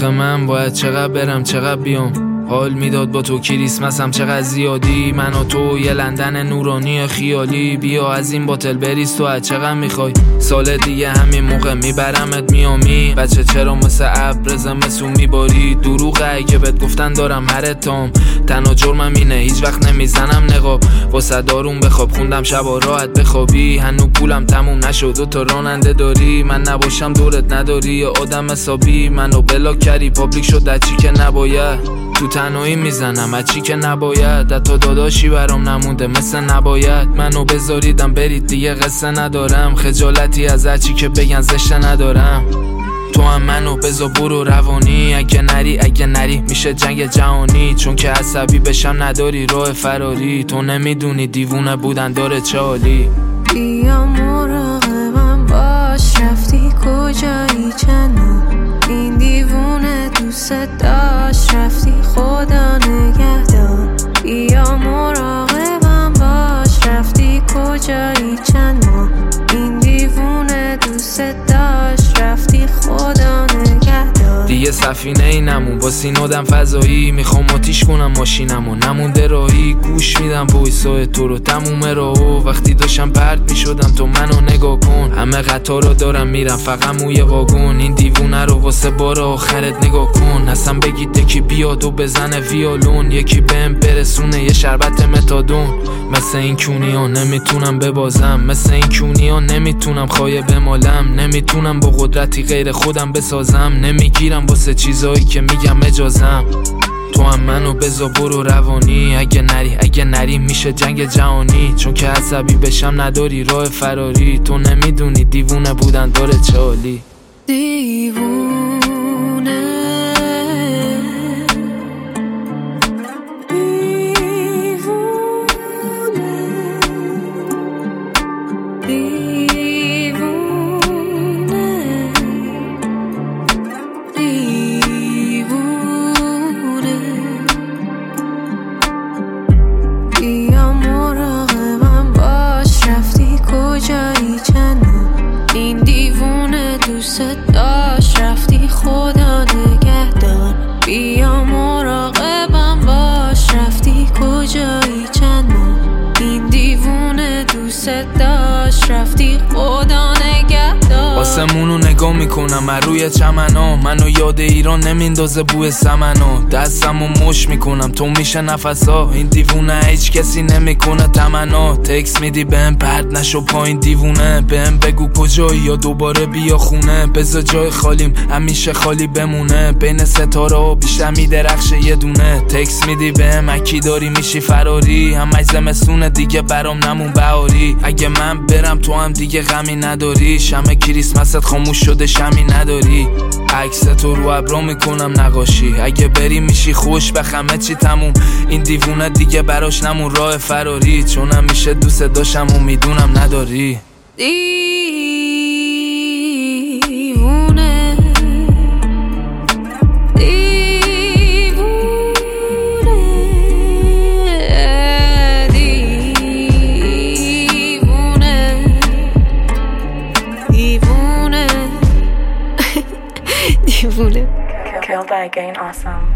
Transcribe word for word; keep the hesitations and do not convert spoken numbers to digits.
آخه من باید چقدر برم چقدر بیام، حال میداد با تو کریسمسم چقدر زیادی، من و تو یه لندن نورانی خیالی، بیا از این باتل بریز تو از چقدر میخوای، سال دیگه همین موقع میبرمت میامی، بچه چرا مثل ابر زمستون میباری، دروغه اگه بهت گفتن دارم هر تام، تنها جرمم اینه هیچ وقت نمیزنم نقاب، واسه دارون بخواب خوندم شبا راحت بخوابی، هنو پولم تموم نشد و تو راننده داری، من نباشم دورت نداری یه آدم حسابی، منو بلاک کردی پابلیک شد در چی که نباید، تو تنهایی میزنم از چی که نباید، حتی داداشی برام نمونده مثل نباید، منو بذاریدم برید دیگه قصه ندارم، خجالتی از هرچی که بگن زشته ندارم، تو هم منو بذار برو روانی، اگه نری اگه نری میشه جنگ جهانی، چون که عصبی بشم نداری راه فراری، تو نمیدونی دیوونه بودن داره چه حالی، بیا مراقبم باش رفتی کجایی چنو، این دیوونه دوست داشت رفتی خدا نگهدار، بیا مراقبم باش رفتی کجایی چند ماه، این دیوونه دوست داشت رفتی خدا نگهدار، دیگه سفینه ای نمون با سینودم فضایی، میخوام آتیش کنم ماشینمو نمونده راهی، گوش میدم وایسای تو رو تموم راهو، وقتی داشتم پرت میشدم تو منو نگاه کن، همه قطارا دارم میرم فقط موی واگن، این دیوونه رو واسه بار آخرت نگاه کن، اصلا بگید یکی بیاد و بزنه ویولون، یکی بهم برسونه یه شربت متادون، مثل این کونیا نمیتونم ببازم، مثل این کونیا نمیتونم خایه بمالم، نمیتونم با قدرتی غیر خودم بسازم، نمیگیرم واسه چیزایی که میگم اجازم، تو هم منو بذار برو روانی، اگه نری اگه نری میشه جنگ جهانی، چون که عصبی بشم نداری راه فراری، تو نمیدونی دیوونه بودن داره چه حالی، دیوونه این دیوونه دوست داشت رفتی خدا نگهدار، بیا مراقبم باش رفتی کجایی چند ماه، این دیوونه دوست داشت رفتی خدا نگهدار، آسمونو نگاه میکنم از روی چمنا، منو یاد ایران نمیندازه بوی سمنا، دستمو مش میکنم تو میشه نفسا، این دیوونه هیچ کسی نمیکنه تمنا، تکس میدی بهم پرد نشو پایین دیوونه، بهم بگو کجایی یا دوباره بیا خونه، بذار جای خالیم همیشه خالی بمونه، بین ستاره ها بیشتر میدرخشه یه دونه، تکس میدی بهم اکی داری میشی فراری، همش زمستونه دیگه برام نمون بهاری، اگه من برم تو هم دیگه غمی نداری، شمع کریسمست خاموش شده شمی نداری، عکس تو رو ابرا میکنم نقاشی، اگه بری میشی خوش به همه چی تموم، این دیوونه دیگه براش نمون راه فراری، چون همیشه دوست داشتم و میدونم نداری، دیوونه دیوونه Killed by Gain Awesome.